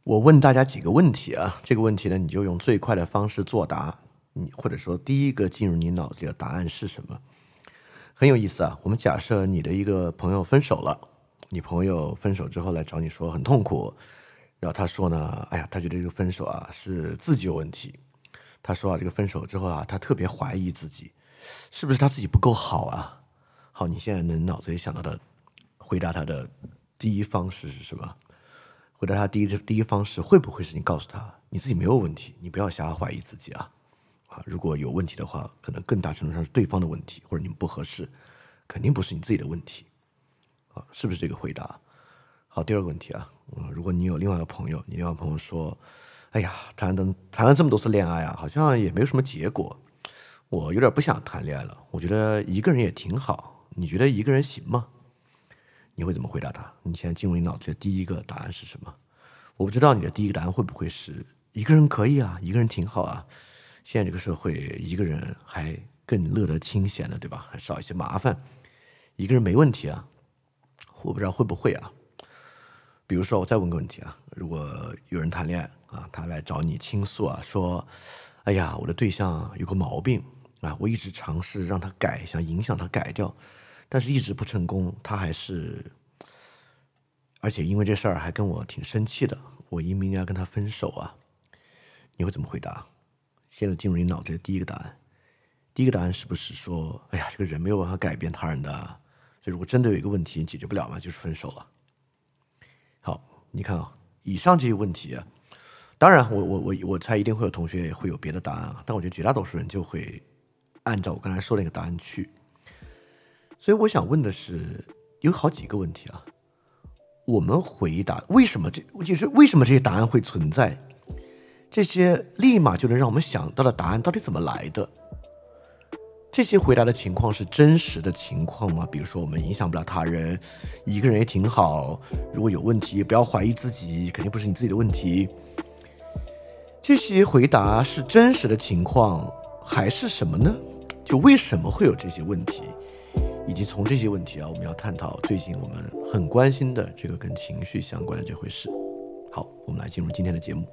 我问大家几个问题啊，这个问题呢，你就用最快的方式作答，或者说第一个进入你脑子里的答案是什么？很有意思啊。我们假设你的一个朋友分手了，你朋友分手之后来找你说很痛苦，然后他说呢，哎呀，他觉得这个分手啊是自己有问题。他说啊，这个分手之后啊，他特别怀疑自己，是不是他自己不够好啊？好，你现在能脑子里想到的回答他的第一方式是什么？回答他第一方式会不会是你告诉他你自己没有问题，你不要瞎怀疑自己啊？如果有问题的话，可能更大程度上是对方的问题，或者你们不合适，肯定不是你自己的问题啊，是不是这个回答？好，第二个问题啊，如果你有另外一个朋友，你另外一个朋友说，哎呀，谈了这么多次恋爱啊，好像也没有什么结果，我有点不想谈恋爱了，我觉得一个人也挺好，你觉得一个人行吗？你会怎么回答他？你现在进入你脑子的第一个答案是什么？我不知道你的第一个答案会不会是一个人可以啊，一个人挺好啊。现在这个社会，一个人还更乐得清闲了，对吧？还少一些麻烦，一个人没问题啊。我不知道会不会啊。比如说，我再问个问题啊，如果有人谈恋爱啊，他来找你倾诉啊，说，哎呀，我的对象有个毛病啊，我一直尝试让他改，想影响他改掉，但是一直不成功，他还是，而且因为这事儿还跟我挺生气的，我应不应该跟他分手啊？你会怎么回答？现在进入你脑子的第一个答案，第一个答案是不是说，哎呀，这个人没有办法改变他人的啊，所以如果真的有一个问题解决不了嘛，就是分手了。好，你看啊，以上这些问题啊，当然我猜一定会有同学也会有别的答案啊，但我觉得绝大多数人就会按照我刚才说的那个答案去。所以我想问的是，有好几个问题啊，我们回答为什么这些答案会存在？这些立马就能让我们想到的答案到底怎么来的？这些回答的情况是真实的情况吗？比如说我们影响不了他人，一个人也挺好，如果有问题不要怀疑自己，肯定不是你自己的问题。这些回答是真实的情况还是什么呢？就为什么会有这些问题？以及从这些问题啊，我们要探讨最近我们很关心的这个跟情绪相关的这回事。好，我们来进入今天的节目。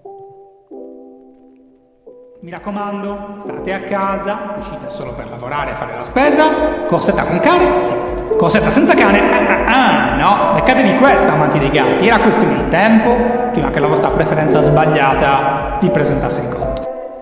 Mi raccomando, state a casa, uscite solo per lavorare e fare la spesa. Corsetta con cane? Sì. Corsetta senza cane? No. Beccatevi questa, amanti dei gatti. Era questione di tempo prima che la vostra preferenza sbagliata vi presentasse il conto.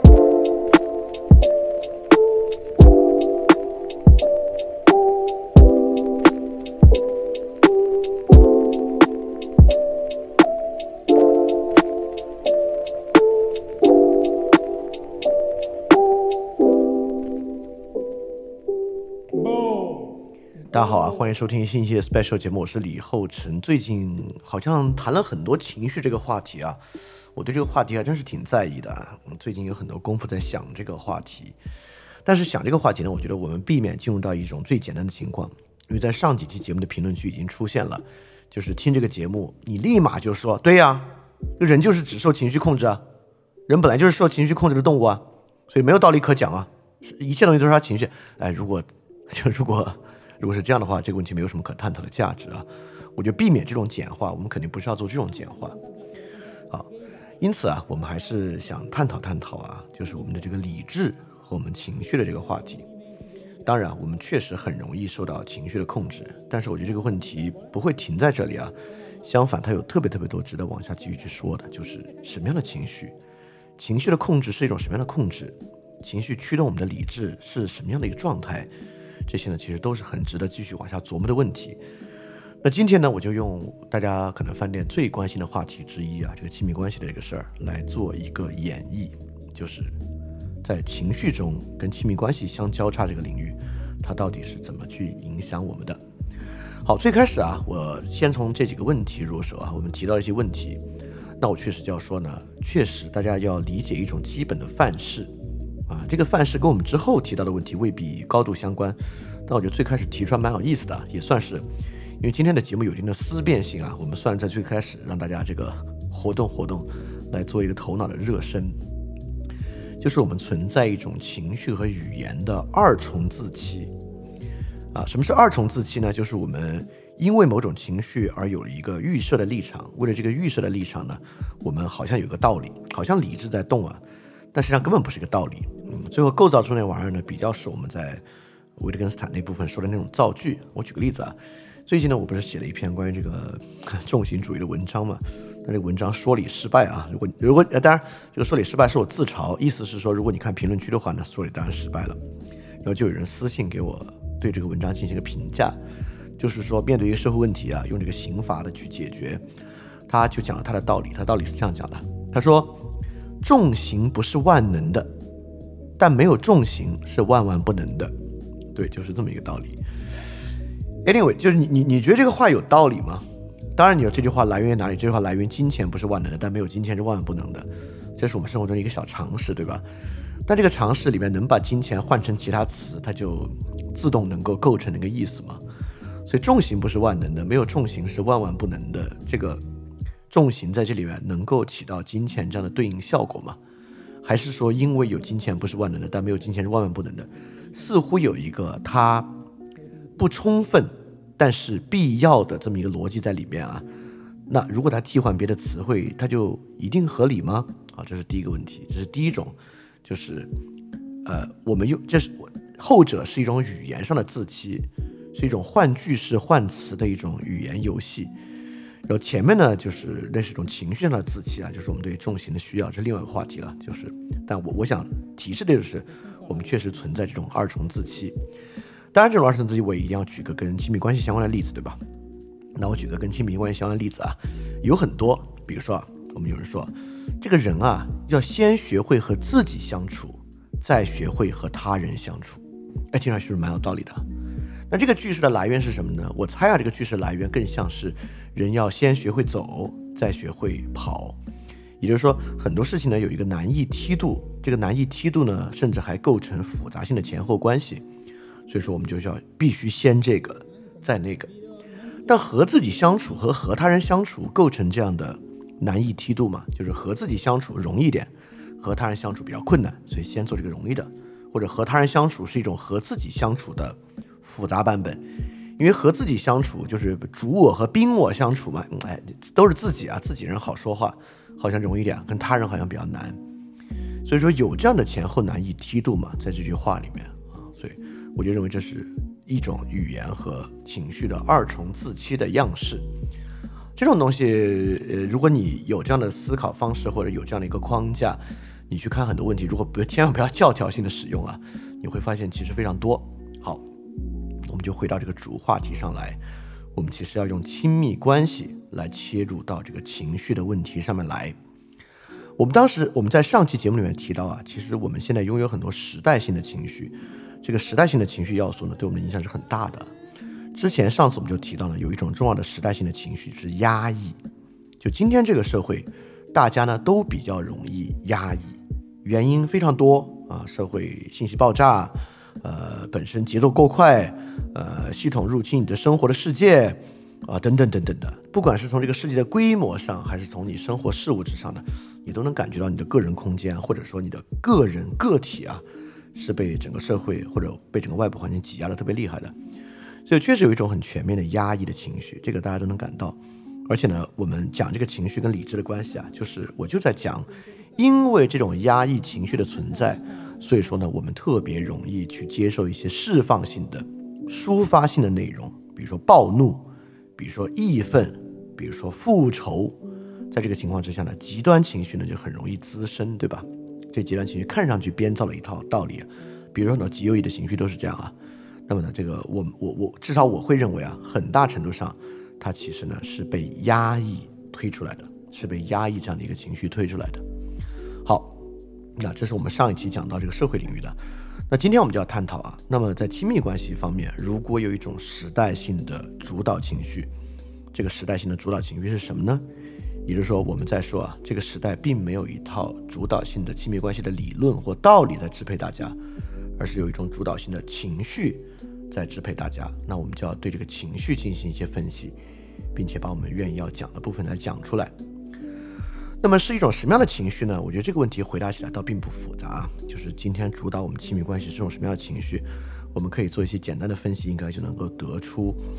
大家好啊，欢迎收听新一期的 special 节目，我是李厚成。最近好像谈了很多情绪这个话题啊，我对这个话题还真是挺在意的啊。最近有很多功夫在想这个话题，但是想这个话题呢，我觉得我们避免进入到一种最简单的情况，因为在上几期节目的评论区已经出现了，就是听这个节目，你立马就说，对呀，人就是只受情绪控制啊，人本来就是受情绪控制的动物啊，所以没有道理可讲啊，一切东西都是他情绪。哎，如果是这样的话，这个问题没有什么可探讨的价值啊。我觉得避免这种简化，我们肯定不是要做这种简化。好，因此啊，我们还是想探讨啊，就是我们的这个理智和我们情绪的这个话题。当然，我们确实很容易受到情绪的控制，但是我觉得这个问题不会停在这里啊。相反，它有特别多值得往下继续去说的，就是什么样的情绪，情绪的控制是一种什么样的控制，情绪驱动我们的理智是什么样的一个状态。这些呢，其实都是很值得继续往下琢磨的问题。那今天呢，我就用大家可能饭店最关心的话题之一啊，这个亲密关系的这个事儿来做一个演绎，就是在情绪中跟亲密关系相交叉这个领域，它到底是怎么去影响我们的。好，最开始啊，我先从这几个问题入手啊，我们提到一些问题，那我确实就要说呢，确实大家要理解一种基本的范式。这个范式跟我们之后提到的问题未必高度相关，但我觉得最开始提出来蛮有意思的，也算是因为今天的节目有一定的思辨性啊，我们算在最开始让大家这个活动来做一个头脑的热身，就是我们存在一种情绪和语言的二重自欺啊。什么是二重自欺呢？就是我们因为某种情绪而有了一个预设的立场，为了这个预设的立场呢，我们好像有个道理，好像理智在动啊，但实际上根本不是一个道理。最后构造出那玩意儿呢，比较是我们在维特根斯坦那部分说的那种造句。我举个例子啊，最近呢，我不是写了一篇关于这个重型主义的文章嘛？那这个文章说理失败啊，如果当然这个说理失败是我自嘲，意思是说，如果你看评论区的话呢，说理当然失败了。然后就有人私信给我对这个文章进行一个评价，就是说面对一个社会问题啊，用这个刑罚的去解决，他就讲了他的道理。他道理是这样讲的，他说重刑不是万能的，但没有重刑是万万不能的。对，就是这么一个道理。Anyway， 就是你觉得这个话有道理吗？当然，你说这句话来源于哪里？这句话来源于金钱不是万能的，但没有金钱是万万不能的。这是我们生活中的一个小常识，对吧？但这个常识里面能把金钱换成其他词，它就自动能够构成那个意思吗？所以重刑不是万能的，没有重刑是万万不能的。这个重刑在这里面能够起到金钱这样的对应效果吗？还是说因为有金钱不是万能的，但没有金钱是万万不能的？似乎有一个它不充分但是必要的这么一个逻辑在里面啊。那如果它替换别的词汇，它就一定合理吗？好，这是第一个问题，这是第一种，就是我们这是后者是一种语言上的自欺，是一种换句式换词的一种语言游戏。然后前面呢，就是那是一种情绪上的自欺啊，就是我们对重刑的需要，这是另外一个话题了。但我想提示的就是，我们确实存在这种二重自欺。当然，这种二重自欺我也一定要举个跟亲密关系相关的例子，对吧？那我举个跟亲密关系相关的例子啊，有很多，比如说我们有人说，这个人啊，要先学会和自己相处，再学会和他人相处。听上去是蛮有道理的。那这个句式的来源是什么呢？我猜啊，这个句式来源更像是人要先学会走，再学会跑。也就是说，很多事情呢有一个难易梯度，这个难易梯度呢，甚至还构成复杂性的前后关系。所以说，我们就要必须先这个，再那个。但和自己相处和他人相处构成这样的难易梯度嘛，就是和自己相处容易一点，和他人相处比较困难，所以先做这个容易的。或者和他人相处是一种和自己相处的复杂版本，因为和自己相处就是主我和宾我相处嘛，都是自己啊，自己人好说话，好像容易一点，跟他人好像比较难。所以说有这样的前后难易梯度嘛，在这句话里面啊，所以我就认为这是一种语言和情绪的二重自欺的样式。这种东西，如果你有这样的思考方式，或者有这样的一个框架，你去看很多问题，如果千万不要教条性的使用啊，你会发现其实非常多。好，我们就回到这个主话题上来，我们其实要用亲密关系来切入到这个情绪的问题上面来。我们在上期节目里面提到啊，其实我们现在拥有很多时代性的情绪，这个时代性的情绪要素呢，对我们的影响是很大的。上次我们就提到了，有一种重要的时代性的情绪是压抑。就今天这个社会，大家呢都比较容易压抑，原因非常多啊，社会信息爆炸，本身节奏够快，系统入侵你的生活的世界啊，等等等等的。不管是从这个世界的规模上，还是从你生活事物之上的，你都能感觉到你的个人空间，或者说你的个体啊，是被整个社会或者被整个外部环境挤压的特别厉害的。所以确实有一种很全面的压抑的情绪，这个大家都能感到。而且呢，我们讲这个情绪跟理智的关系啊，我就在讲，因为这种压抑情绪的存在，所以说呢，我们特别容易去接受一些释放性的、抒发性的内容，比如说暴怒，比如说义愤，比如说复仇。在这个情况之下呢，极端情绪呢就很容易滋生，对吧？这极端情绪看上去编造了一套道理，比如说呢，极右翼的情绪都是这样啊。那么呢，这个我至少我会认为啊，很大程度上，它其实呢是被压抑推出来的，是被压抑这样的一个情绪推出来的。好，那这是我们上一期讲到这个社会领域的。那今天我们就要探讨啊，那么在亲密关系方面，如果有一种时代性的主导情绪，这个时代性的主导情绪是什么呢？也就是说，我们在说啊，这个时代并没有一套主导性的亲密关系的理论或道理在支配大家，而是有一种主导性的情绪在支配大家。那我们就要对这个情绪进行一些分析，并且把我们愿意要讲的部分来讲出来。那么是一种什么样的情绪呢？我觉得这个问题回答起来倒并不复杂，就是今天主导我们亲密关系是种什么样的情绪，我们可以做一些简单的分析，应该就能够得出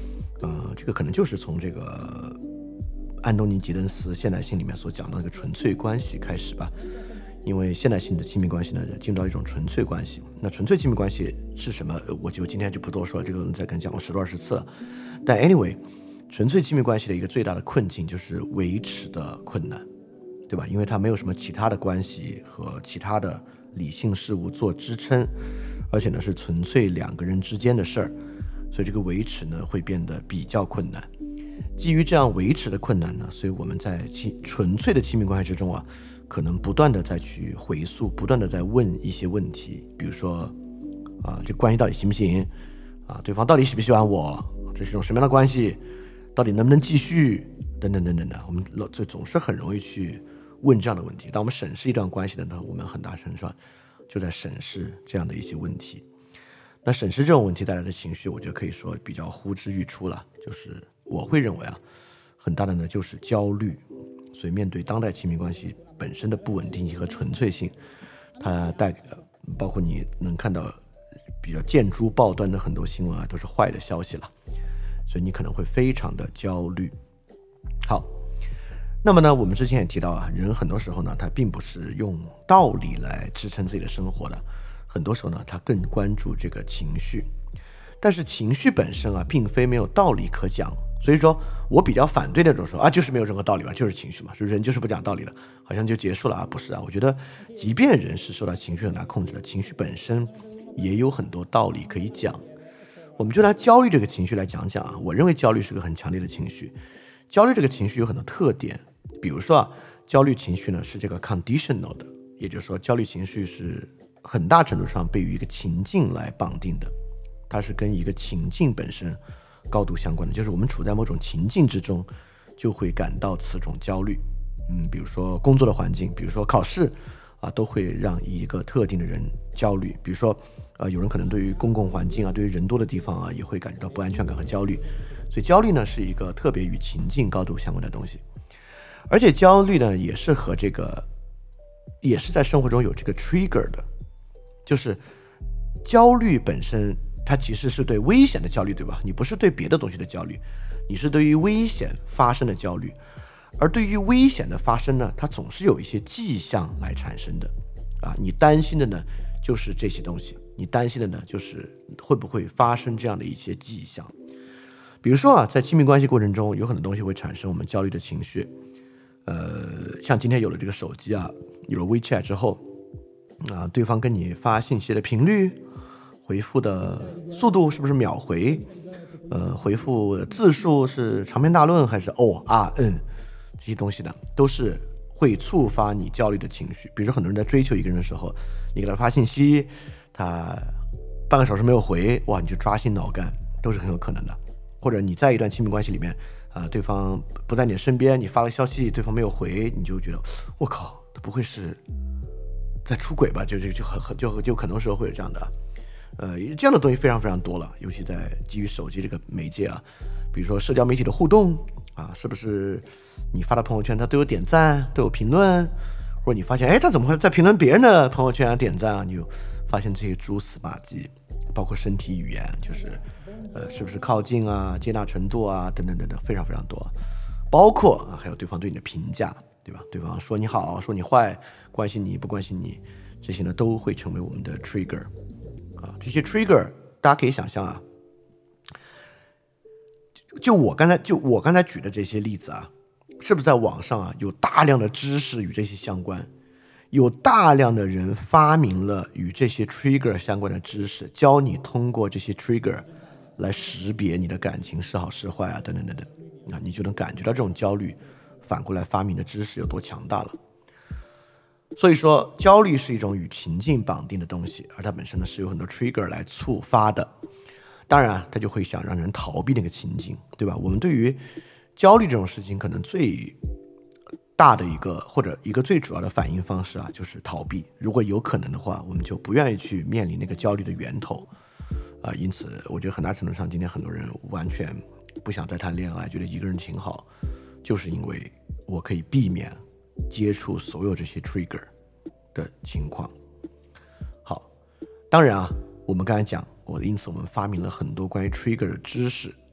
这个可能就是从这个安东尼·吉登斯现代性里面所讲的那个纯粹关系开始吧。因为现代性的亲密关系呢，进入到一种纯粹关系。那纯粹亲密关系是什么？我就今天就不多说了，这个再跟你讲过10多20次了。但 anyway， 纯粹亲密关系的一个最大的困境就是维持的困难，对吧？因为它没有什么其他的关系和其他的理性事物做支撑，而且呢是纯粹两个人之间的事儿，所以这个维持呢会变得比较困难。基于这样维持的困难呢，所以我们在纯粹的亲密关系之中啊，可能不断的再去回溯，不断的在问一些问题，比如说这关系到底行不行对方到底喜不喜欢我，这是一种什么样的关系，到底能不能继续，等等等等的。我们这总是很容易去问这样的问题。当我们审视一段关系的呢，我们很大程度上就在审视这样的一些问题。那审视这种问题带来的情绪，我觉得可以说比较呼之欲出了，就是我会认为很大的呢就是焦虑。所以面对当代亲密关系本身的不稳定性和纯粹性，它包括你能看到比较见诸报端的很多新闻都是坏的消息了，所以你可能会非常的焦虑。好，那么呢，我们之前也提到人很多时候呢，他并不是用道理来支撑自己的生活的，很多时候呢，他更关注这个情绪。但是情绪本身并非没有道理可讲，所以说我比较反对那种说就是没有任何道理嘛，就是情绪嘛，人就是不讲道理的，好像就结束了不是我觉得即便人是受到情绪很大控制的，情绪本身也有很多道理可以讲。我们就拿焦虑这个情绪来讲讲我认为焦虑是个很强烈的情绪。焦虑这个情绪有很多特点，比如说焦虑情绪呢是这个 conditional 的，也就是说焦虑情绪是很大程度上被于一个情境来绑定的，它是跟一个情境本身高度相关的，就是我们处在某种情境之中就会感到此种焦虑。比如说工作的环境，比如说考试都会让一个特定的人焦虑。比如说有人可能对于公共环境对于人多的地方也会感觉到不安全感和焦虑。所以焦虑呢是一个特别与情境高度相关的东西。而且焦虑呢也是在生活中有这个 trigger 的，就是焦虑本身它其实是对危险的焦虑，对吧？你不是对别的东西的焦虑，你是对于危险发生的焦虑。而对于危险的发生呢，它总是有一些迹象来产生的你担心的呢就是这些东西，你担心的呢就是会不会发生这样的一些迹象。比如说在亲密关系过程中有很多东西会产生我们焦虑的情绪。像今天有了这个手机有了 WeChat 之后对方跟你发信息的频率，回复的速度是不是秒回，回复的字数是长篇大论还是这些东西呢都是会触发你焦虑的情绪。比如说很多人在追求一个人的时候，你给他发信息，他半个小时没有回，你就抓心挠肝，都是很有可能的。或者你在一段亲密关系里面对方不在你的身边，你发了消息对方没有回，你就觉得我靠，他不会是在出轨吧？就很多时候会有这样的这样的东西非常非常多了，尤其在基于手机这个媒介比如说社交媒体的互动是不是你发的朋友圈他都有点赞都有评论，或者你发现他怎么会在评论别人的朋友圈点赞你就发现这些蛛丝马迹，包括身体语言，就是是不是靠近接纳程度等等等等，非常非常多。包括还有对方对你的评价，对吧？对方说你好说你坏，关心你不关心你，这些呢都会成为我们的 trigger这些 trigger 大家可以想象就我刚才举的这些例子是不是在网上有大量的知识与这些相关，有大量的人发明了与这些 trigger 相关的知识，教你通过这些 trigger 来识别你的感情是好是坏等等等等，你就能感觉到这种焦虑反过来发明的知识有多强大了。所以说焦虑是一种与情境绑定的东西，而它本身呢是有很多 trigger 来触发的。当然它就会想让人逃避那个情境，对吧？我们对于焦虑这种事情可能最大的一个或者一个最主要的反应方式就是逃避。如果有可能的话，我们就不愿意去面临那个焦虑的源头因此我觉得很大程度上今天很多人完全不想再谈恋爱，觉得一个人挺好，就是因为我可以避免接触所有这些 trigger 的情况。好，当然我们刚才讲因此我们发明了很多关于 trigger 的知识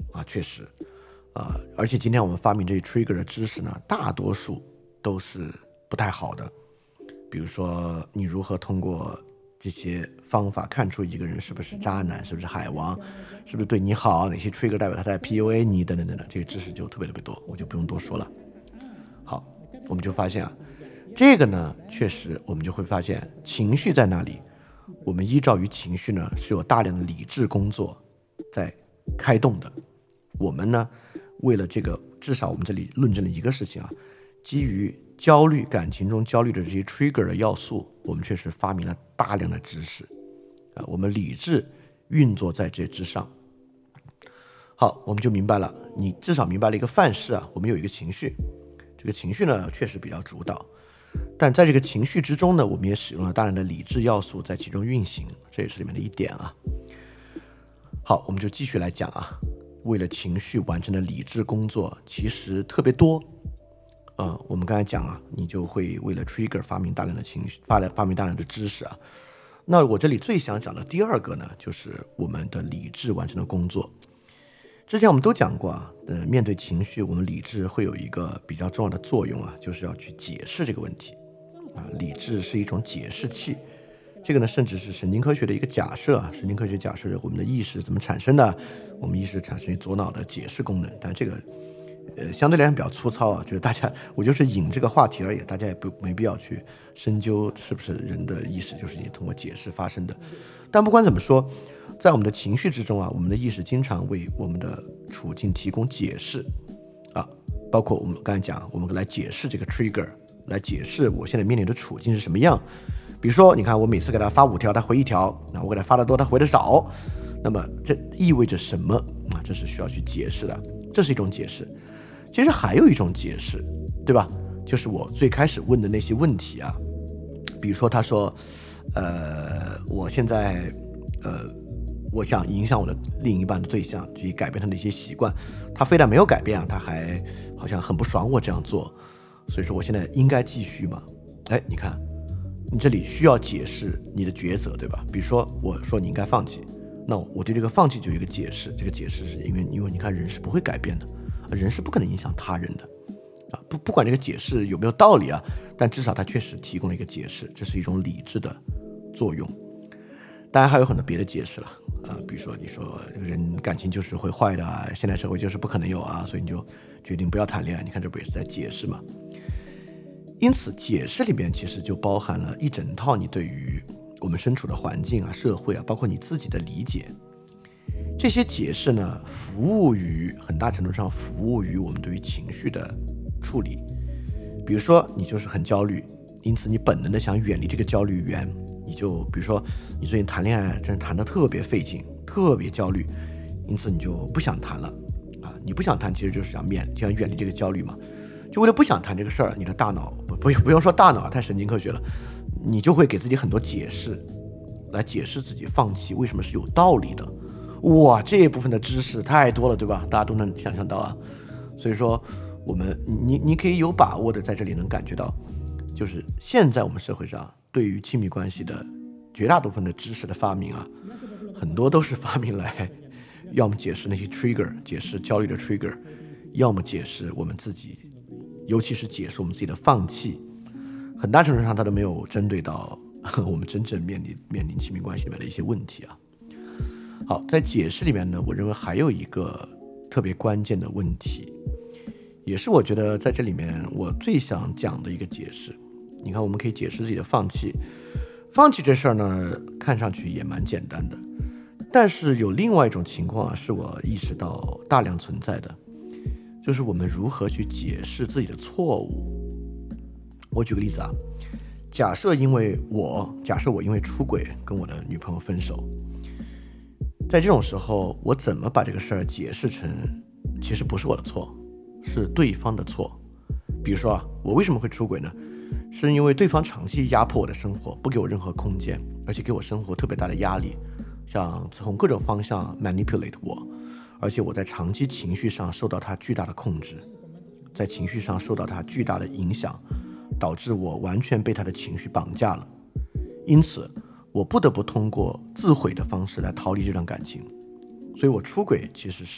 啊，确实，而且今天我们发明这些 trigger 的知识呢，大多数都是不太好的。比如说，你如何通过这些方法看出一个人是不是渣男，是不是海王，是不是对你好，哪些 trigger 代表他在 PUA 你，等等等等，这些知识就特别多，我就不用多说了。好，我们就发现啊，这个呢，确实我们就会发现情绪在那里，我们依照于情绪呢是有大量的理智工作在开动的。我们呢，为了这个，至少我们这里论证了一个事情啊，基于焦虑感情中焦虑的这些 trigger 的要素，我们确实发明了大量的知识我们理智运作在这之上。好，我们就明白了，你至少明白了一个范式啊，我们有一个情绪，这个情绪呢确实比较主导，但在这个情绪之中呢，我们也使用了大量的理智要素在其中运行，这也是里面的一点啊。好，我们就继续来讲啊，为了情绪完成的理智工作其实特别多。我们刚才讲啊，你就会为了 trigger 发明大量的情绪，发明大量的知识啊。那我这里最想讲的第二个呢，就是我们的理智完成的工作。之前我们都讲过啊，面对情绪，我们理智会有一个比较重要的作用啊，就是要去解释这个问题啊。理智是一种解释器，这个呢，甚至是神经科学的一个假设啊。神经科学假设我们的意识怎么产生的，我们意识产生于左脑的解释功能，但这个相对来讲比较粗糙啊，就是大家我就是引这个话题而已，大家也没必要去深究是不是人的意识就是通过解释发生的。但不管怎么说，在我们的情绪之中啊，我们的意识经常为我们的处境提供解释啊，包括我们刚才讲，我们来解释这个 trigger， 来解释我现在面临的处境是什么样。比如说，你看我每次给他发5条，他回1条，那我给他发的多，他回的少，那么这意味着什么啊？这是需要去解释的，这是一种解释。其实还有一种解释，对吧？就是我最开始问的那些问题啊，比如说他说，我现在我想影响我的另一半的对象，去改变他的一些习惯，他非但没有改变啊，他还好像很不爽我这样做，所以说我现在应该继续吗？哎，你看，你这里需要解释你的抉择，对吧？比如说我说你应该放弃，那我对这个放弃就有一个解释，这个解释是因为你看人是不会改变的。人是不可能影响他人的啊，不管这个解释有没有道理啊，但至少它确实提供了一个解释，这是一种理智的作用。当然还有很多别的解释了啊，比如说你说人感情就是会坏的啊，现代社会就是不可能有啊，所以你就决定不要谈恋爱，你看这不也是在解释吗？因此解释里面其实就包含了一整套你对于我们身处的环境啊、社会啊，包括你自己的理解。这些解释呢，很大程度上服务于我们对于情绪的处理。比如说，你就是很焦虑，因此你本能的想远离这个焦虑源，你就比如说你最近谈恋爱真是谈得特别费劲，特别焦虑，因此你就不想谈了啊。你不想谈，其实就是想远离这个焦虑嘛。就为了不想谈这个事儿，你的大脑不用说大脑，太神经科学了，你就会给自己很多解释，来解释自己放弃为什么是有道理的。哇，这一部分的知识太多了，对吧？大家都能想象到啊。所以说，你可以有把握的在这里能感觉到，就是现在我们社会上对于亲密关系的绝大部分的知识的发明啊，很多都是发明来要么解释那些 trigger， 解释焦虑的 trigger， 要么解释我们自己，尤其是解释我们自己的放弃。很大程度上，它都没有针对到我们真正面临亲密关系里面的一些问题啊。好，在解释里面呢，我认为还有一个特别关键的问题，也是我觉得在这里面我最想讲的一个解释。你看，我们可以解释自己的放弃这事儿呢，看上去也蛮简单的，但是有另外一种情况啊，是我意识到大量存在的，就是我们如何去解释自己的错误。我举个例子啊，假设我因为出轨跟我的女朋友分手，在这种时候，我怎么把这个事儿解释成其实不是我的错，是对方的错？比如说啊，我为什么会出轨呢？是因为对方长期压迫我的生活，不给我任何空间，而且给我生活特别大的压力，像从各种方向 manipulate 我，而且我在长期情绪上受到他巨大的控制，在情绪上受到他巨大的影响，导致我完全被他的情绪绑架了。因此我不得不通过自毁的方式来逃离这段感情，所以我出轨其实是我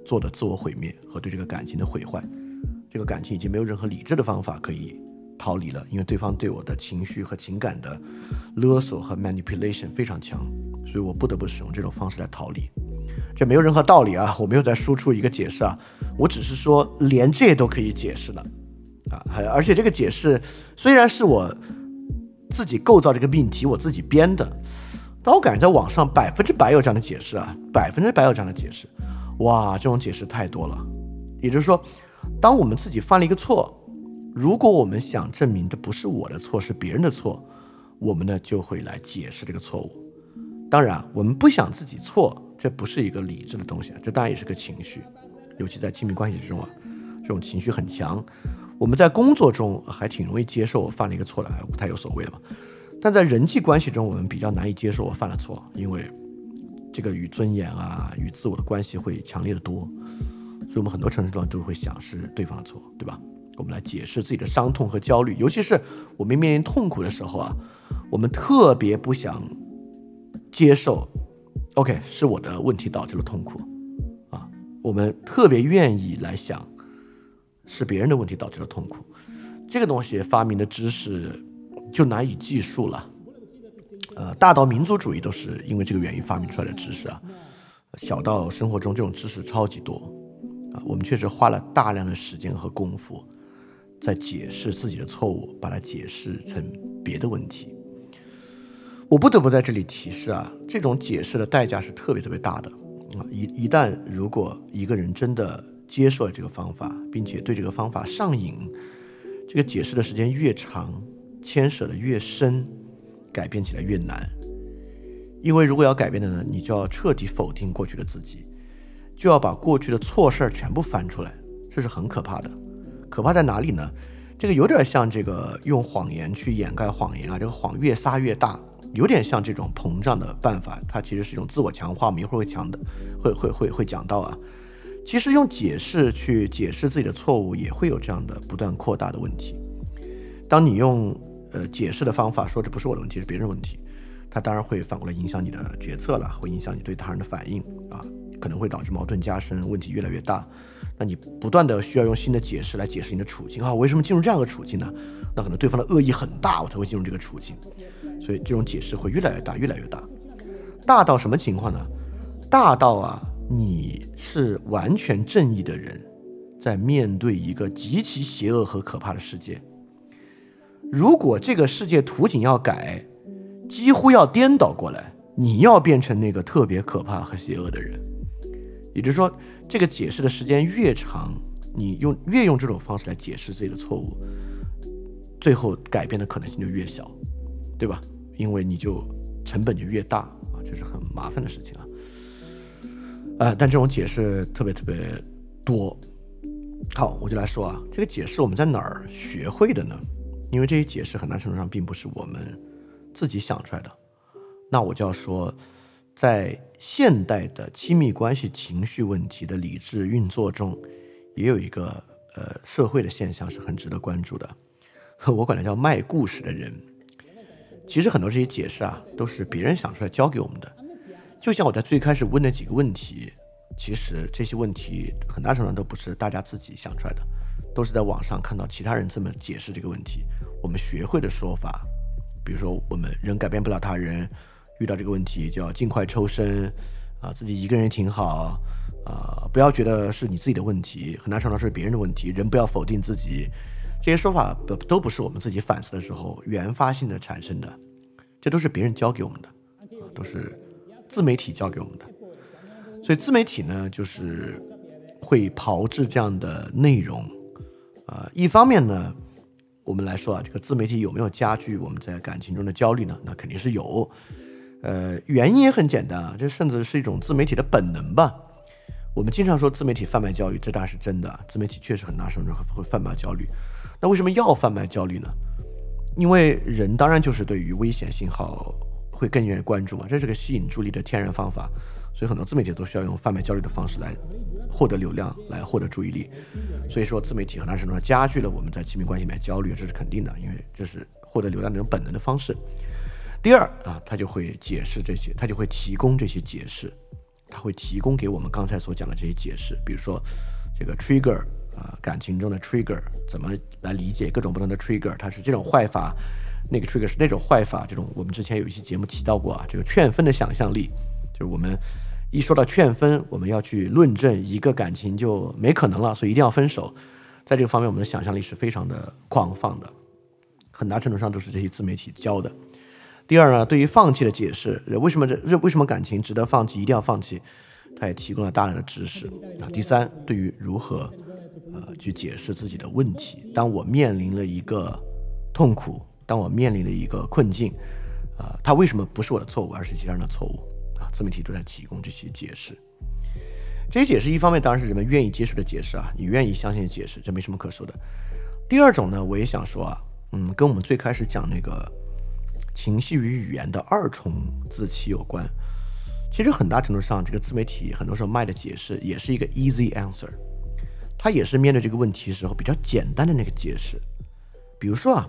做的自我毁灭和对这个感情的毁坏。这个感情已经没有任何理智的方法可以逃离了，因为对方对我的情绪和情感的勒索和 manipulation 非常强，所以我不得不使用这种方式来逃离。这没有任何道理啊，我没有在输出一个解释啊，我只是说连这都可以解释了啊，而且这个解释虽然是我自己构造这个命题，我自己编的，但我感觉在网上100%有这样的解释啊，100%有这样的解释，哇，这种解释太多了。也就是说，当我们自己犯了一个错，如果我们想证明这不是我的错，是别人的错，我们呢就会来解释这个错误。当然，我们不想自己错，这不是一个理智的东西，这当然也是个情绪，尤其在亲密关系之中啊，这种情绪很强。我们在工作中还挺容易接受我犯了一个错的，不太有所谓了嘛。但在人际关系中，我们比较难以接受我犯了错，因为这个与尊严啊、与自我的关系会强烈的多，所以我们很多程度上都会想是对方的错，对吧？我们来解释自己的伤痛和焦虑，尤其是我们面临痛苦的时候啊，我们特别不想接受 OK 是我的问题导致了痛苦啊，我们特别愿意来想是别人的问题导致了痛苦。这个东西发明的知识就难以计数了，大到民族主义都是因为这个原因发明出来的知识啊，小到生活中这种知识超级多啊，我们确实花了大量的时间和功夫在解释自己的错误，把它解释成别的问题。我不得不在这里提示啊，这种解释的代价是特别特别大的啊！一旦如果一个人真的接受了这个方法，并且对这个方法上瘾，这个解释的时间越长，牵扯的越深，改变起来越难。因为如果要改变的呢，你就要彻底否定过去的自己，就要把过去的错事儿全部翻出来，这是很可怕的。可怕在哪里呢？这个有点像这个用谎言去掩盖谎言啊，这个谎越撒越大，有点像这种膨胀的办法，它其实是一种自我强化，我们一会儿会讲到啊。其实用解释去解释自己的错误，也会有这样的不断扩大的问题。当你用解释的方法说这不是我的问题，是别人的问题，它当然会反过来影响你的决策了，会影响你对他人的反应啊，可能会导致矛盾加深，问题越来越大。那你不断的需要用新的解释来解释你的处境啊，我为什么进入这样的处境呢？那可能对方的恶意很大，我才会进入这个处境。所以这种解释会越来越大，越来越大。大到什么情况呢？大到啊，你是完全正义的人，在面对一个极其邪恶和可怕的世界。如果这个世界图景要改，几乎要颠倒过来，你要变成那个特别可怕和邪恶的人。也就是说，这个解释的时间越长，你越用这种方式来解释自己的错误，最后改变的可能性就越小，对吧？因为你就成本就越大啊，这是很麻烦的事情啊。但这种解释特别特别多。好，我就来说啊，这个解释我们在哪儿学会的呢？因为这些解释很大程度上并不是我们自己想出来的。那我就要说，在现代的亲密关系情绪问题的理智运作中，也有一个社会的现象是很值得关注的，我管它叫卖故事的人。其实很多这些解释啊，都是别人想出来教给我们的。就像我在最开始问的几个问题，其实这些问题很大程度上都不是大家自己想出来的，都是在网上看到其他人这么解释这个问题，我们学会的说法。比如说我们人改变不了他人，遇到这个问题就要尽快抽身啊，自己一个人挺好啊，不要觉得是你自己的问题，很大程度上是别人的问题，人不要否定自己。这些说法都不是我们自己反思的时候原发性的产生的，这都是别人教给我们的，都是自媒体教给我们的。所以自媒体呢，就是会炮制这样的内容一方面呢，我们来说啊，这个自媒体有没有加剧我们在感情中的焦虑呢？那肯定是有。原因也很简单啊，这甚至是一种自媒体的本能吧。我们经常说自媒体贩卖焦虑，这当然是真的，自媒体确实很大程度上会贩卖焦虑。那为什么要贩卖焦虑呢？因为人当然就是对于危险信号会更愿意关注嘛，这是个吸引注意力的天然方法。所以很多自媒体都需要用贩卖焦虑的方式来获得流量，来获得注意力。所以说自媒体很大程度上加剧了我们在亲密关系里面焦虑，这是肯定的，因为这是获得流量的一种本能的方式。第二啊，他就会解释这些，他就会提供这些解释它会提供给我们刚才所讲的这些解释，比如说这个 trigger 感情中的 trigger 怎么来理解各种不同的 trigger， 它是这种坏法，那个 trigger 是那种坏法，这种我们之前有一期节目提到过啊，这个劝分的想象力，就是我们一说到劝分，我们要去论证一个感情就没可能了，所以一定要分手。在这个方面，我们的想象力是非常的广泛的，很大程度上都是这些自媒体教的。第二呢，对于放弃的解释，为什么感情值得放弃，一定要放弃，他也提供了大量的知识啊。第三，对于如何去解释自己的问题，当我面临了一个痛苦，当我面临了一个困境，它为什么不是我的错误，而是其他人的错误啊？自媒体都在提供这些解释。这些解释一方面当然是人们愿意接受的解释啊，你愿意相信的解释，这没什么可说的。第二种呢，我也想说啊，跟我们最开始讲那个情绪与语言的二重自欺有关。其实很大程度上，这个自媒体很多时候卖的解释也是一个 easy answer， 它也是面对这个问题时候比较简单的那个解释。比如说啊，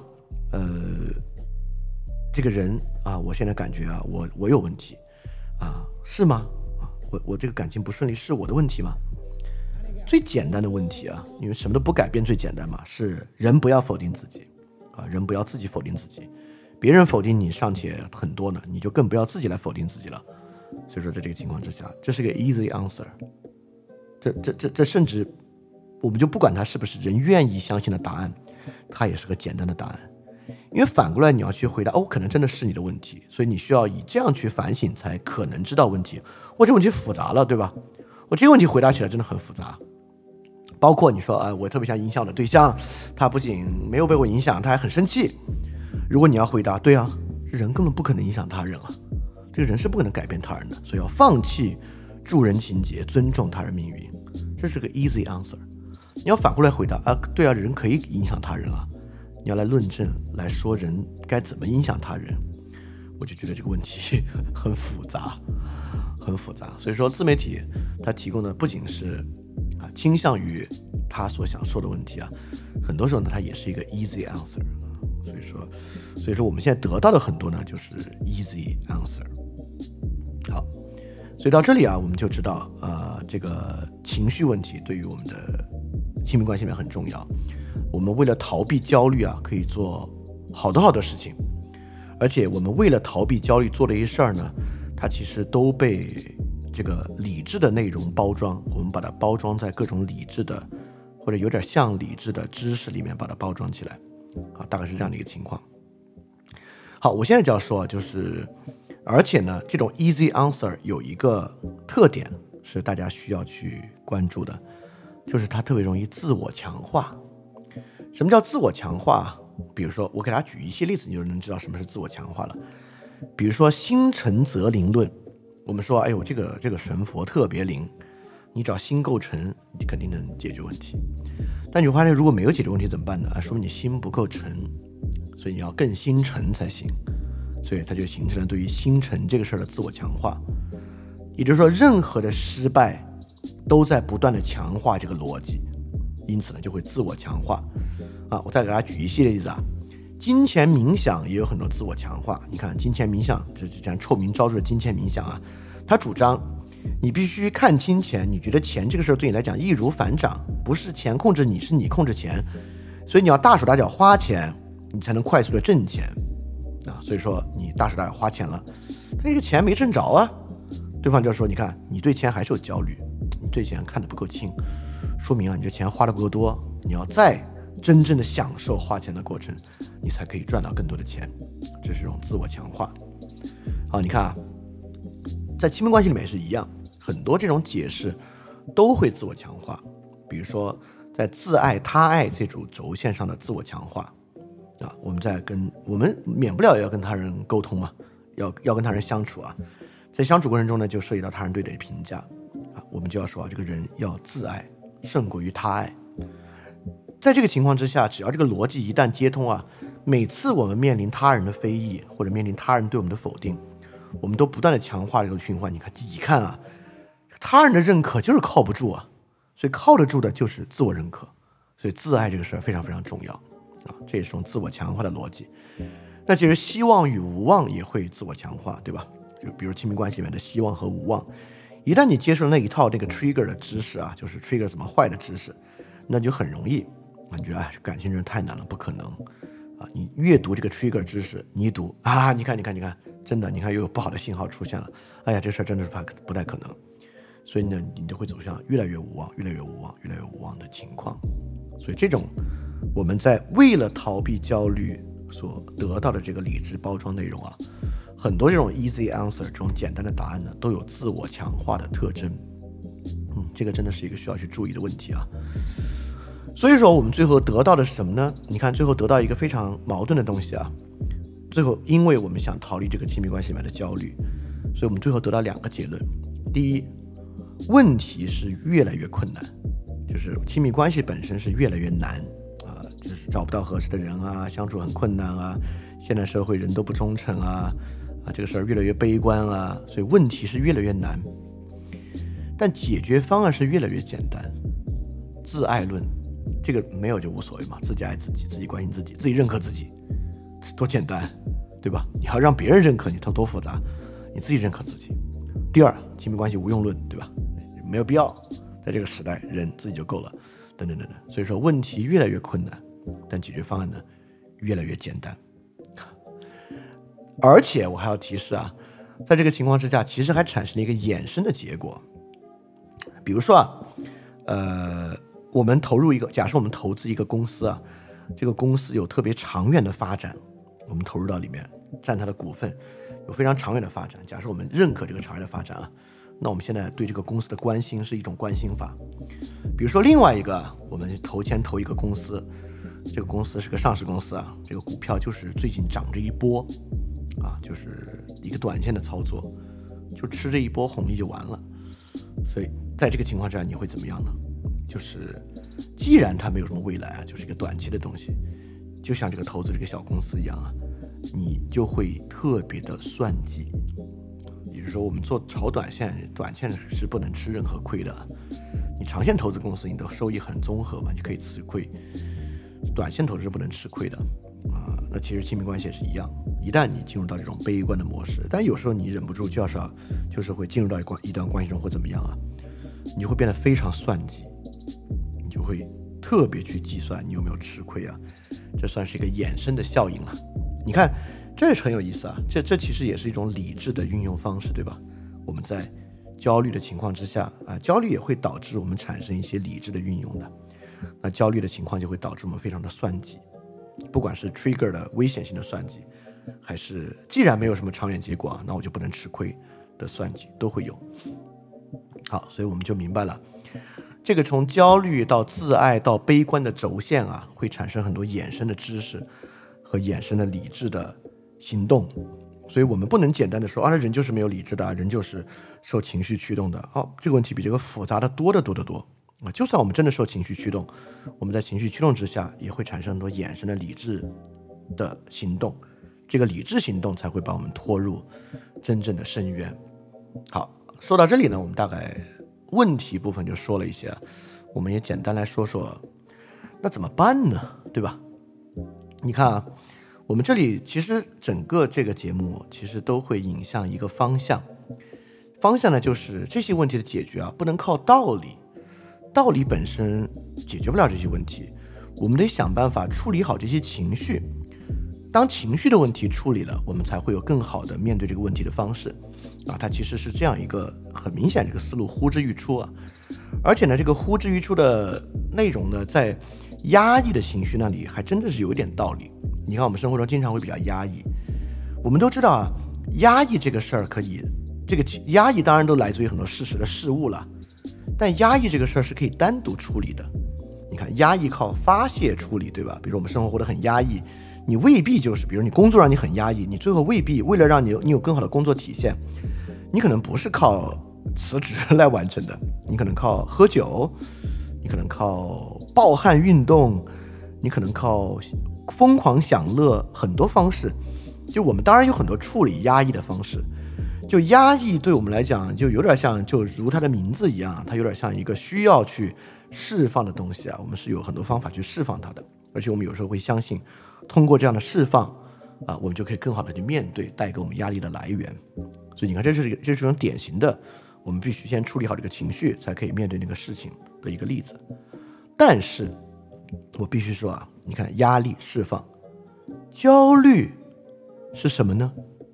这个人啊，我现在感觉啊，我有问题啊，是吗？我这个感情不顺利是我的问题吗？最简单的问题啊，因为什么都不改变最简单嘛，是人不要否定自己啊，人不要自己否定自己。别人否定你尚且很多呢，你就更不要自己来否定自己了。所以说在这个情况之下，这是个 easy answer， 这甚至我们就不管它是不是人愿意相信的答案，它也是个简单的答案。因为反过来你要去回答，可能真的是你的问题，所以你需要以这样去反省，才可能知道问题。这问题复杂了，对吧？我这个问题回答起来真的很复杂。包括你说我特别想影响我的对象，他不仅没有被我影响，他还很生气。如果你要回答，对啊，人根本不可能影响他人啊，这个人是不可能改变他人的，所以要放弃助人情节，尊重他人命运，这是个 easy answer。你要反过来回答对啊，人可以影响他人啊，你要来论证，来说人该怎么影响他人，我就觉得这个问题很复杂，很复杂。所以说自媒体它提供的不仅是倾向于他所想说的问题啊，很多时候呢它也是一个 easy answer。所以说我们现在得到的很多呢就是 easy answer。 好，所以到这里啊，我们就知道这个情绪问题对于我们的亲密关系里面很重要。我们为了逃避焦虑啊，可以做好多事情，而且我们为了逃避焦虑做的一些事儿呢，它其实都被这个理智的内容包装，我们把它包装在各种理智的或者有点像理智的知识里面把它包装起来大概是这样的一个情况。好，我现在就要说就是而且呢，这种 easy answer 有一个特点是大家需要去关注的，就是它特别容易自我强化。什么叫自我强化？比如说我给大家举一些例子，你就能知道什么是自我强化了。比如说心诚则灵论，我们说这个神佛特别灵，你只要心够诚，你肯定能解决问题。但你发现如果没有解决问题怎么办呢？说明你心不够诚，所以你要更心诚才行。所以它就形成了对于心诚这个事儿的自我强化。也就是说，任何的失败都在不断的强化这个逻辑，因此呢就会自我强化我再给大家举一系列例子金钱冥想也有很多自我强化。你看金钱冥想，这样臭名昭著的金钱冥想他主张你必须看清钱，你觉得钱这个事儿对你来讲易如反掌，不是钱控制你，是你控制钱，所以你要大手大脚花钱，你才能快速的挣钱所以说你大手大脚花钱了，但这个钱没挣着对方就说你看你对钱还是有焦虑，你对钱看得不够清，说明你这钱花得不够多，你要再真正的享受花钱的过程，你才可以赚到更多的钱，这是一种自我强化。好，你看在亲密关系里面也是一样，很多这种解释都会自我强化。比如说在自爱他爱这组轴线上的自我强化我们免不了要跟他人沟通嘛，要跟他人相处在相处过程中呢，就涉及到他人对你的评价我们就要说这个人要自爱胜过于他爱。在这个情况之下，只要这个逻辑一旦接通每次我们面临他人的非议或者面临他人对我们的否定，我们都不断的强化这个循环。你看他人的认可就是靠不住所以靠得住的就是自我认可，所以自爱这个事儿非常非常重要这也是种自我强化的逻辑。那其实希望与无望也会自我强化，对吧？就比如亲密关系里面的希望和无望， 一旦你接受了那一套这个 trigger 的知识啊，就是 trigger 怎么坏的知识，那就很容易你觉得感情真的太难了，不可能啊！你越读这个 trigger 知识，你一读啊，你看，真的，你看又有不好的信号出现了，哎呀，这事儿真的是不太可能，所以呢，你就会走向越来越无望的情况。所以这种我们在为了逃避焦虑所得到的这个理智包装内容啊，很多这种 easy answer 这种简单的答案呢，都有自我强化的特征。这个真的是一个需要去注意的问题啊。所以说我们最后得到的是什么呢？你看最后得到一个非常矛盾的东西啊。最后因为我们想逃离这个亲密关系里面的焦虑，所以我们最后得到2个结论。第一，问题是越来越困难，就是亲密关系本身是越来越难啊，就是找不到合适的人啊，相处很困难啊，现代社会人都不忠诚啊，这个事儿越来越悲观啊，所以问题是越来越难。但解决方案是越来越简单，自爱论，这个没有就无所谓嘛，自己爱自己，自己关心自己，自己认可自己，多简单，对吧？你要让别人认可你，它多复杂，你自己认可自己。第二，亲密关系无用论，对吧？没有必要，在这个时代，人自己就够了，等等等等。所以说，问题越来越困难，但解决方案呢，越来越简单。而且我还要提示啊，在这个情况之下，其实还产生了一个衍生的结果。比如说我们假设我们投资一个公司啊，这个公司有特别长远的发展，我们投入到里面，占它的股份，有非常长远的发展。假设我们认可这个长远的发展啊，那我们现在对这个公司的关心是一种关心法。比如说另外一个，我们投钱投一个公司，这个公司是个上市公司啊，这个股票就是最近涨这一波啊，就是一个短线的操作，就吃这一波红利就完了。所以在这个情况之下，你会怎么样呢？就是既然它没有什么未来啊，就是一个短期的东西，就像这个投资这个小公司一样啊，你就会特别的算计。也就是说，我们做炒短线是不能吃任何亏的。你长线投资公司，你的收益很综合嘛，你可以吃亏。短线投资是不能吃亏的啊。那其实亲密关系也是一样，一旦你进入到这种悲观的模式，但有时候你忍不住就是会进入到一段关系中或怎么样啊，你就会变得非常算计，你就会特别去计算你有没有吃亏啊，这算是一个衍生的效应了。你看，这是很有意思啊，这其实也是一种理智的运用方式，对吧？我们在焦虑的情况之下啊，焦虑也会导致我们产生一些理智的运用的。那焦虑的情况就会导致我们非常的算计，不管是 trigger 的危险性的算计，还是既然没有什么长远结果，那我就不能吃亏的算计，都会有。好，所以我们就明白了，这个从焦虑到自爱到悲观的轴线啊，会产生很多衍生的知识和衍生的理智的行动。所以我们不能简单的说啊，人就是没有理智的，人就是受情绪驱动的。这个问题比这个复杂的多得多啊！就算我们真的受情绪驱动，我们在情绪驱动之下，也会产生很多衍生的理智的行动。这个理智行动才会把我们拖入真正的深渊。好，说到这里呢，我们大概问题部分就说了一些，我们也简单来说说，那怎么办呢？对吧？你看啊，我们这里其实整个这个节目其实都会引向一个方向，方向呢就是这些问题的解决啊，不能靠道理。道理本身解决不了这些问题，我们得想办法处理好这些情绪。当情绪的问题处理了，我们才会有更好的面对这个问题的方式啊。它其实是这样一个很明显，这个思路呼之欲出啊。而且呢，这个呼之欲出的内容呢，在压抑的情绪那里还真的是有一点道理。你看我们生活中经常会比较压抑，我们都知道啊，压抑这个事儿这个压抑当然都来自于很多事实的事物了。但压抑这个事儿是可以单独处理的。你看，压抑靠发泄处理，对吧？比如我们生活活得很压抑，你未必就是，比如你工作让你很压抑，你最后未必为了让你有更好的工作体现，你可能不是靠辞职来完成的，你可能靠喝酒，你可能靠暴汗运动，你可能靠疯狂享乐，很多方式。就我们当然有很多处理压抑的方式。就压抑对我们来讲就有点像，就如它的名字一样，它有点像一个需要去释放的东西啊。我们是有很多方法去释放它的，而且我们有时候会相信，通过这样的释放啊，我们就可以更好的去面对带给我们压力的来源。所以你看，这是一种典型的我们必须先处理好这个情绪，才可以面对那个事情的一个例子。但是我必须说啊，你看压力释放，焦虑是什么呢？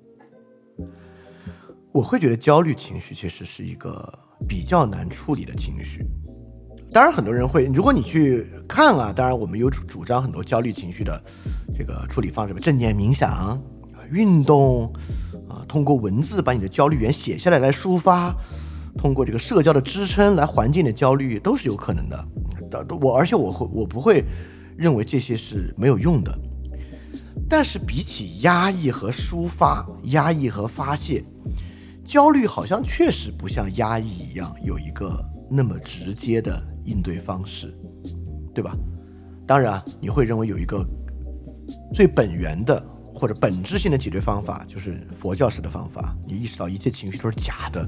我会觉得焦虑情绪其实是一个比较难处理的情绪。当然很多人会，如果你去看啊，当然我们有主张很多焦虑情绪的这个处理方式，正念冥想、运动啊，通过文字把你的焦虑源写下来来抒发，通过这个社交的支撑来缓解你的焦虑，都是有可能的。而且我不会认为这些是没有用的。但是比起压抑和抒发、压抑和发泄，焦虑好像确实不像压抑一样有一个那么直接的应对方式，对吧？当然你会认为有一个最本源的或者本质性的解决方法，就是佛教式的方法，你意识到一切情绪都是假的，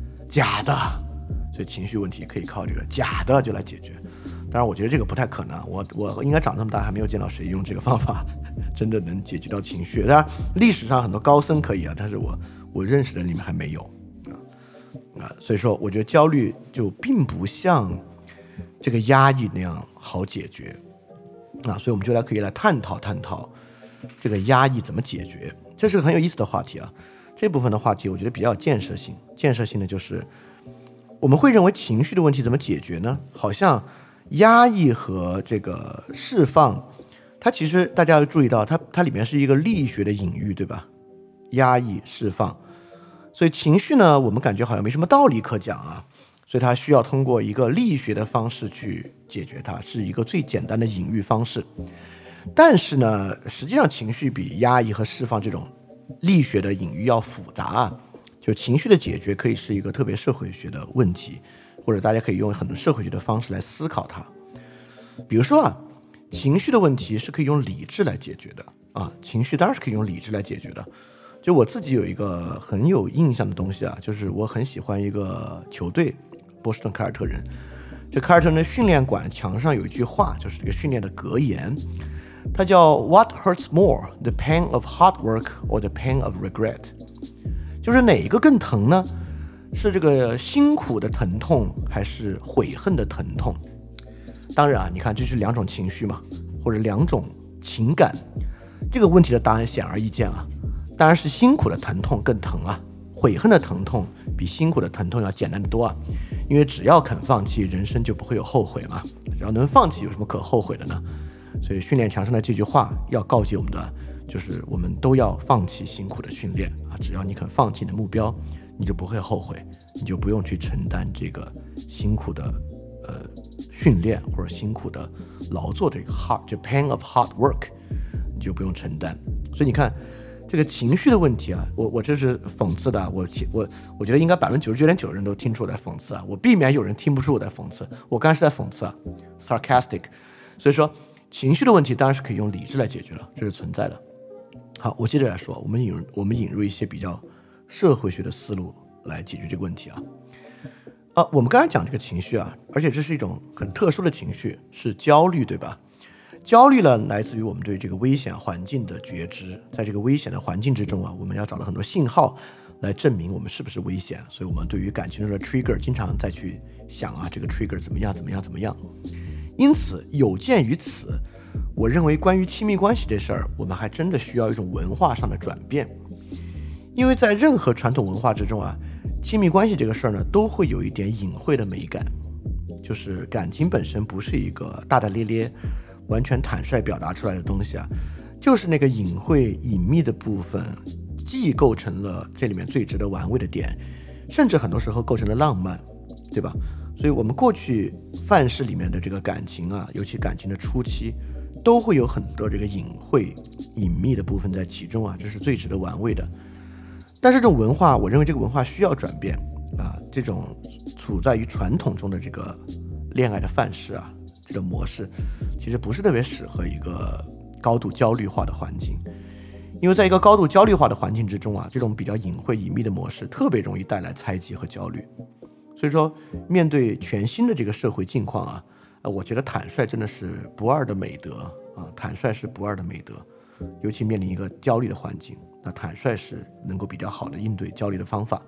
所以情绪问题可以靠这个假的就来解决。当然我觉得这个不太可能，我应该长这么大还没有见到谁用这个方法真的能解决到情绪。当然历史上很多高僧可以啊，但是我认识的里面还没有所以说我觉得焦虑就并不像这个压抑那样好解决所以我们就可以来探讨这个压抑怎么解决。这是个很有意思的话题啊。这部分的话题我觉得比较有建设性的就是我们会认为情绪的问题怎么解决呢？好像压抑和这个释放，它其实大家要注意到它里面是一个力学的隐喻，对吧？压抑释放，所以情绪呢我们感觉好像没什么道理可讲啊，所以它需要通过一个力学的方式去解决它，是一个最简单的隐喻方式。但是呢实际上情绪比压抑和释放这种力学的隐喻要复杂就情绪的解决可以是一个特别社会学的问题，或者大家可以用很多社会学的方式来思考它。比如说情绪的问题是可以用理智来解决的情绪当然是可以用理智来解决的。就我自己有一个很有印象的东西就是我很喜欢一个球队波士顿凯尔特人。这凯尔特人的训练馆墙上有一句话，就是这个训练的格言，它叫 What hurts more, the pain of hard work or the pain of regret？ 就是哪一个更疼呢？是这个辛苦的疼痛还是悔恨的疼痛？当然你看这是两种情绪嘛，或者两种情感。这个问题的答案显而易见当然是辛苦的疼痛更疼悔恨的疼痛比辛苦的疼痛要简单得多因为只要肯放弃，人生就不会有后悔嘛。只要能放弃，有什么可后悔的呢？所以训练墙上的这句话要告诫我们的，就是我们都要放弃辛苦的训练只要你肯放弃你的目标，你就不会后悔，你就不用去承担这个辛苦的训练或者辛苦的劳作的一个 hard， 就 pain of hard work， 你就不用承担。所以你看这个情绪的问题我这是讽刺的我觉得应该99.9%的人都听出我在讽刺我避免有人听不出我在讽刺，我刚才是在讽刺sarcastic。 所以说情绪的问题当然是可以用理智来解决了，这是存在的。好，我接着来说，我们引入一些比较社会学的思路来解决这个问题我们刚才讲这个情绪而且这是一种很特殊的情绪，是焦虑，对吧？焦虑呢来自于我们对这个危险环境的觉知，在这个危险的环境之中我们要找到很多信号来证明我们是不是危险，所以我们对于感情中的 trigger 经常再去想这个 trigger 怎么样。因此有鉴于此，我认为关于亲密关系这事儿，我们还真的需要一种文化上的转变。因为在任何传统文化之中亲密关系这个事儿呢都会有一点隐晦的美感，就是感情本身不是一个大大咧咧完全坦率表达出来的东西就是那个隐晦隐秘的部分既构成了这里面最值得玩味的点，甚至很多时候构成了浪漫，对吧？所以我们过去范式里面的这个感情尤其感情的初期都会有很多这个隐晦隐秘的部分在其中这是最值得玩味的。但是这种文化，我认为这个文化需要转变这种处在于传统中的这个恋爱的范式这种模式其实不是特别适合一个高度焦虑化的环境。因为在一个高度焦虑化的环境之中这种比较隐晦隐秘的模式特别容易带来猜忌和焦虑。所以说面对全新的这个社会境况我觉得坦率真的是不二的美德坦率是不二的美德，尤其面临一个焦虑的环境，那坦率是能够比较好的应对焦虑的方法。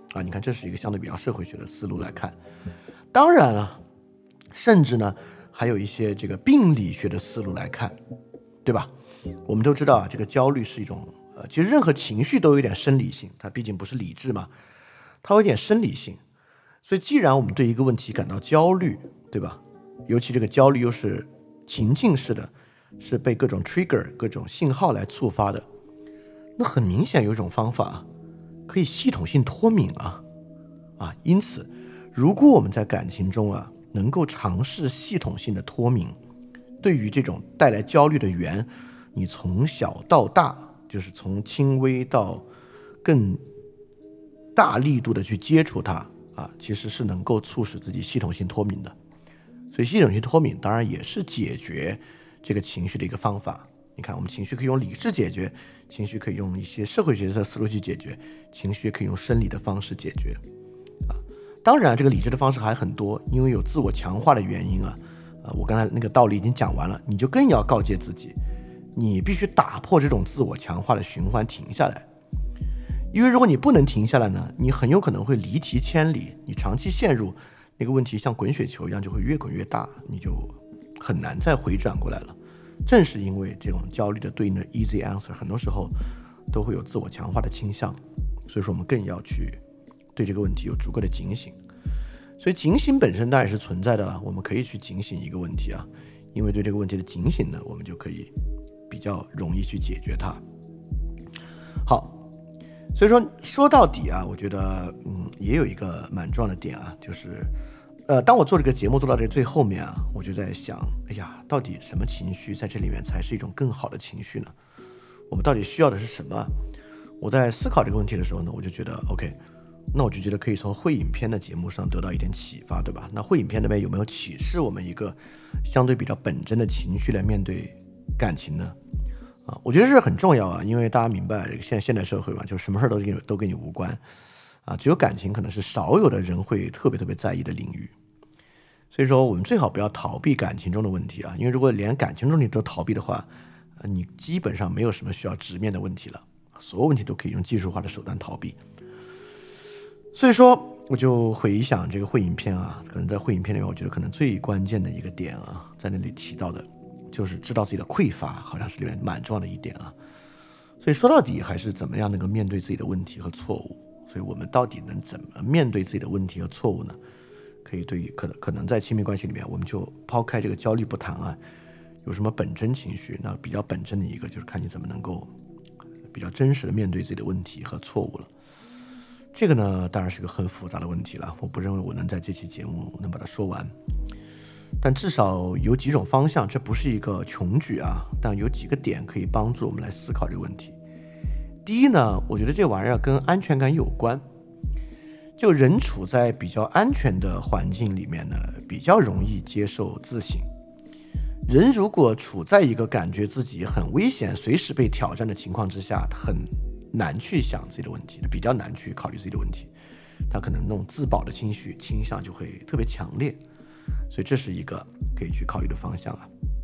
啊。你看，这是一个相对比较社会学的思路来看。当然了，甚至呢还有一些这个病理学的思路来看，对吧？我们都知道啊，这个焦虑是一种其实任何情绪都有点生理性，它毕竟不是理智嘛，它有点生理性。所以既然我们对一个问题感到焦虑，对吧？尤其这个焦虑又是情境式的，是被各种 trigger 各种信号来触发的，那很明显有一种方法可以系统性脱敏因此如果我们在感情中能够尝试系统性的脱敏，对于这种带来焦虑的源，你从小到大，就是从轻微到更大力度的去接触它其实是能够促使自己系统性脱敏的。所以系统性脱敏当然也是解决这个情绪的一个方法。你看，我们情绪可以用理智解决，情绪可以用一些社会学的思路去解决，情绪可以用生理的方式解决当然这个理智的方式还很多，因为有自我强化的原因我刚才那个道理已经讲完了，你就更要告诫自己，你必须打破这种自我强化的循环，停下来。因为如果你不能停下来呢，你很有可能会离题千里，你长期陷入那个问题像滚雪球一样，就会越滚越大，你就很难再回转过来了。正是因为这种焦虑的对应的 easy answer 很多时候都会有自我强化的倾向，所以说我们更要去对这个问题有足够的警醒。所以警醒本身当然是存在的，我们可以去警醒一个问题因为对这个问题的警醒呢，我们就可以比较容易去解决它。好，所以说到底我觉得也有一个蛮重要的点就是当我做这个节目做到这最后面我就在想，哎呀，到底什么情绪在这里面才是一种更好的情绪呢？我们到底需要的是什么？我在思考这个问题的时候呢，我就觉得 OK， 那我就觉得可以从会影片的节目上得到一点启发，对吧？那会影片那边有没有启示我们一个相对比较本真的情绪来面对感情呢？我觉得是很重要因为大家明白现代社会嘛，就什么事都跟你无关只有感情可能是少有的人会特别特别在意的领域。所以说我们最好不要逃避感情中的问题因为如果连感情中你都逃避的话你基本上没有什么需要直面的问题了，所有问题都可以用技术化的手段逃避。所以说我就回想这个会影片可能在会影片里面，我觉得可能最关键的一个点在那里提到的就是知道自己的匮乏，好像是里面蛮重要的一点所以说到底还是怎么样能够面对自己的问题和错误。所以我们到底能怎么面对自己的问题和错误呢？可以对于可能在亲密关系里面，我们就抛开这个焦虑不谈有什么本真情绪？那比较本真的一个就是看你怎么能够比较真实的面对自己的问题和错误了。这个呢当然是个很复杂的问题了，我不认为我能在这期节目能把它说完，但至少有几种方向，这不是一个穷举但有几个点可以帮助我们来思考这个问题。第一呢，我觉得这玩意儿跟安全感有关。就人处在比较安全的环境里面呢，比较容易接受自省。人如果处在一个感觉自己很危险，随时被挑战的情况之下，很难去想自己的问题，比较难去考虑自己的问题，他可能那种自保的倾向就会特别强烈，所以这是一个可以去考虑的方向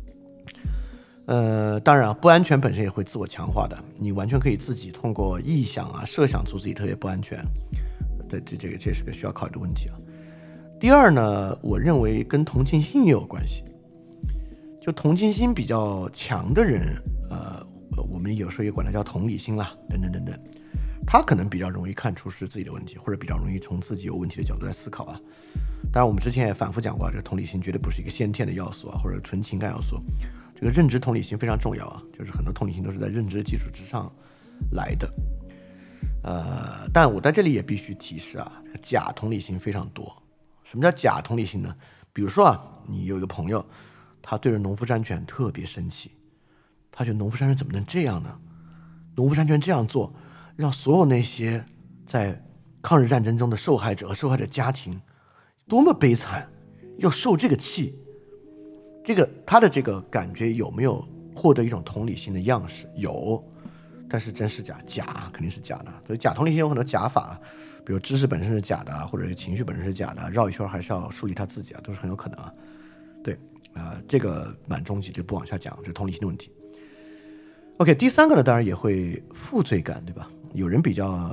当然不安全本身也会自我强化的，你完全可以自己通过臆想设想出自己特别不安全，这是个需要考虑的问题第二呢，我认为跟同情心也有关系。就同情心比较强的人我们有时候也管它叫同理心啦，等等等等，他可能比较容易看出是自己的问题，或者比较容易从自己有问题的角度来思考当然我们之前也反复讲过这个同理心绝对不是一个先天的要素或者纯情感要素，这个认知同理心非常重要就是很多同理心都是在认知基础之上来的但我在这里也必须提示假同理心非常多。什么叫假同理心呢？比如说你有一个朋友，他对着农夫山泉特别生气，他觉得农夫山泉怎么能这样呢？农夫山泉这样做，让所有那些在抗日战争中的受害者和受害者家庭多么悲惨，要受这个气。他的这个感觉有没有获得一种同理心的样式？有，但是真是假肯定是假的。所以假同理心有很多假法，比如知识本身是假的，或者情绪本身是假的，绕一圈还是要梳理他自己都是很有可能对这个蛮终极，就不往下讲，这是同理心的问题。OK， 第三个呢，当然也会负罪感，对吧？有人比较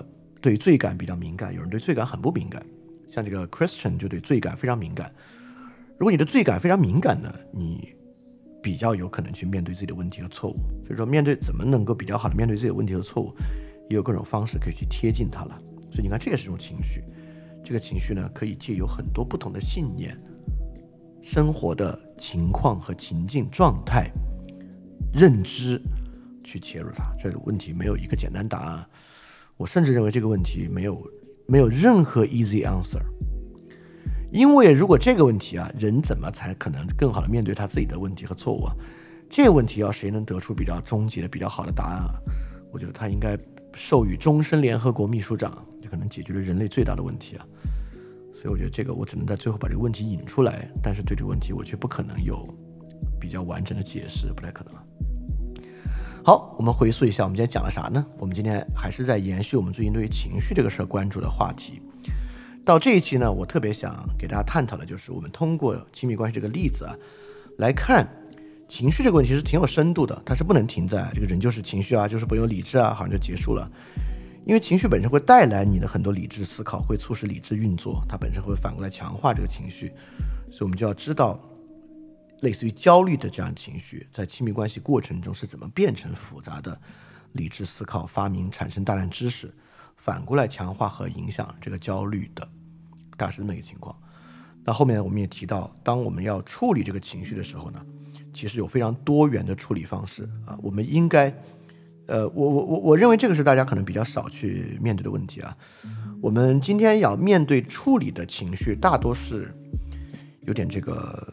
对罪感比较敏感，有人对罪感很不敏感。像这个 Christian 就对罪感非常敏感。如果你的罪感非常敏感呢，你比较有可能去面对自己的问题和错误。所以说，面对怎么能够比较好的面对自己的问题和错误，也有各种方式可以去贴近它了。所以你看，这个是一种情绪，这个情绪呢，可以借由很多不同的信念、生活的情况和情境状态、认知去切入它。这个问题没有一个简单答案，我甚至认为这个问题没有任何 easy answer。因为如果这个问题啊，人怎么才可能更好的面对他自己的问题和错误啊？这个问题要谁能得出比较终极的、比较好的答案啊？我觉得他应该授予终身联合国秘书长，就可能解决了人类最大的问题啊。所以我觉得这个我只能在最后把这个问题引出来，但是对这个问题我却不可能有比较完整的解释，不太可能了。好，我们回溯一下，我们今天讲了啥呢？我们今天还是在延续我们最近对于情绪这个事儿关注的话题。到这一期呢，我特别想给大家探讨的就是我们通过亲密关系这个例子啊，来看情绪这个问题是挺有深度的，它是不能停在这个人就是情绪啊，就是不用理智啊，好像就结束了。因为情绪本身会带来你的很多理智思考，会促使理智运作，它本身会反过来强化这个情绪。所以我们就要知道类似于焦虑的这样的情绪在亲密关系过程中是怎么变成复杂的理智思考发明，产生大量知识，反过来强化和影响这个焦虑的，大概是这么一个情况。那后面我们也提到，当我们要处理这个情绪的时候呢，其实有非常多元的处理方式啊。我们应该我认为这个是大家可能比较少去面对的问题啊。我们今天要面对处理的情绪大多是有点这个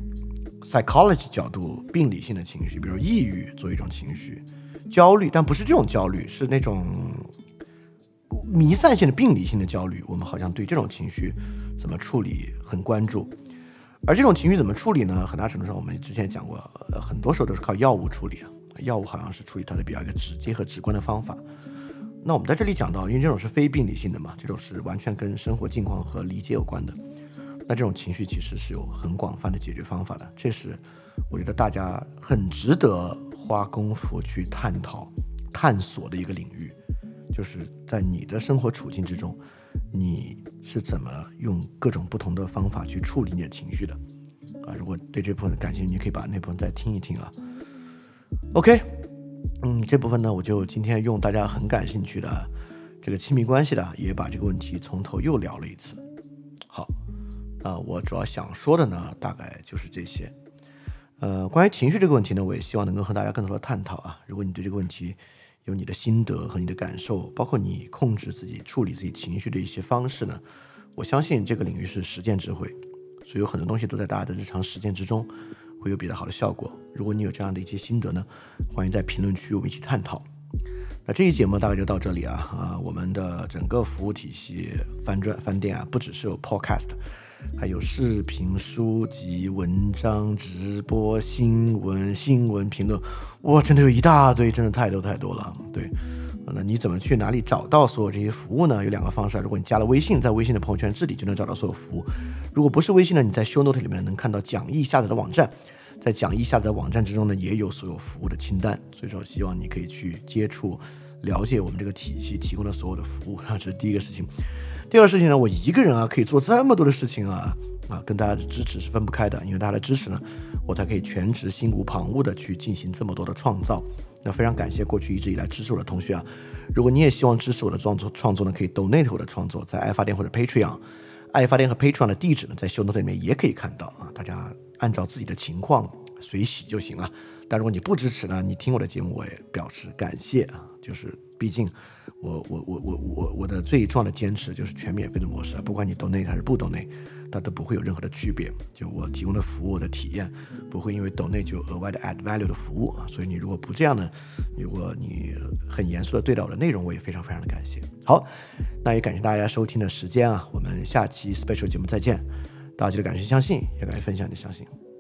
psychology 角度病理性的情绪，比如抑郁作为一种情绪，焦虑，但不是这种焦虑，是那种弥散性的病理性的焦虑，我们好像对这种情绪怎么处理很关注。而这种情绪怎么处理呢？很大程度上我们之前讲过，很多时候都是靠药物处理啊。药物好像是处理它的比较一个直接和直观的方法。那我们在这里讲到，因为这种是非病理性的嘛，这种是完全跟生活境况和理解有关的，那这种情绪其实是有很广泛的解决方法的。这是我觉得大家很值得花功夫去探讨探索的一个领域，就是在你的生活处境之中，你是怎么用各种不同的方法去处理你的情绪的啊？如果对这部分感兴趣，你可以把那部分再听一听啊。OK， 这部分呢，我就今天用大家很感兴趣的这个亲密关系的，也把这个问题从头又聊了一次。好，我主要想说的呢，大概就是这些。关于情绪这个问题呢，我也希望能够和大家更多的探讨啊。如果你对这个问题有你的心得和你的感受，包括你控制自己、处理自己情绪的一些方式呢，我相信这个领域是实践智慧，所以有很多东西都在大家的日常实践之中会有比较好的效果。如果你有这样的一些心得呢，欢迎在评论区我们一起探讨。那这期节目大概就到这里啊，我们的整个服务体系翻店啊，不只是有 podcast， 还有视频、书籍、文章、直播、新闻评论，哇，真的有一大堆，真的太多了。对，那你怎么去哪里找到所有这些服务呢？有两个方式，如果你加了微信，在微信的朋友圈这里就能找到所有服务。如果不是微信呢，你在 show note 里面能看到讲义下载的网站，在讲义下载网站之中呢，也有所有服务的清单。所以说希望你可以去接触了解我们这个体系提供的所有的服务，这是第一个事情。第二个事情呢，我一个人啊可以做这么多的事情啊，跟大家的支持是分不开的，因为大家的支持呢，我才可以全职心无旁骛的去进行这么多的创造。那非常感谢过去一直以来支持我的同学啊，如果你也希望支持我的创作呢，可以 donate 我的创作，在爱发电或者 Patreon， 爱发电和 Patreon 的地址呢，在 show note 里面也可以看到啊，大家按照自己的情况随喜就行了。但如果你不支持呢，你听我的节目我也表示感谢啊，就是毕竟我的最重要的坚持就是全免费的模式，不管你 donate 还是不 donate， 它都不会有任何的区别，就我提供的服务的体验不会因为 donate 就有额外的 add value 的服务，所以你如果不这样呢，如果你很严肃的对待我的内容，我也非常非常的感谢。好，那也感谢大家收听的时间啊，我们下期 special 节目再见。大家记得感谢相信，也感谢分享你的相信。